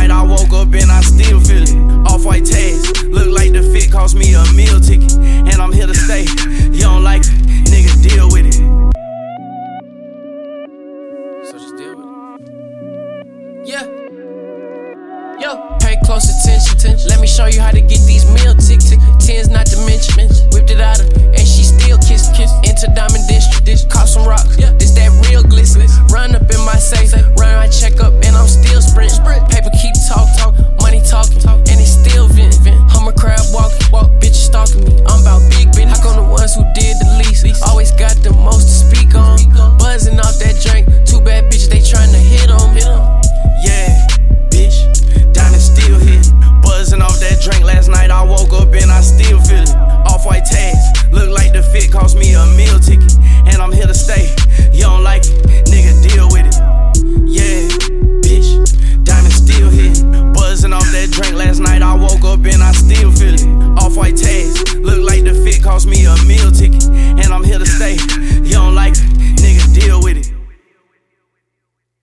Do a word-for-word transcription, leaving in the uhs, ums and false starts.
night I woke up and I still feel it. Off-white tags, look like the fit cost me a meal ticket. And I'm here to stay, you don't like it, nigga, deal with it. So just deal with it. Yeah. Yo, pay close attention. Let me show you how to get these meal tickets. Tens not to mention. Whipped it out of her, and she still kiss. Kiss into Diamond District. This cost some rocks. This that real glisten. Run up in my safe. Run my check up, and I'm still sprinting. Paper keep talk, talk. Money talking, and it's still vent. I'm a crab walking. Walk, bitches stalking me. I'm about big Ben. How come the ones who did the least always got the most to speak on? Buzzing off that drink. Two bad bitches, they tryna hit on me. Yeah, bitch. Still hit, buzzing off that drink. Last night I woke up and I still feel it. Off-white tags, look like the fit cost me a meal ticket. And I'm here to stay, you don't like it, nigga, deal with it. Yeah, bitch, diamond still hit, buzzing off that drink. Last night I woke up and I still feel it. Off-white tags,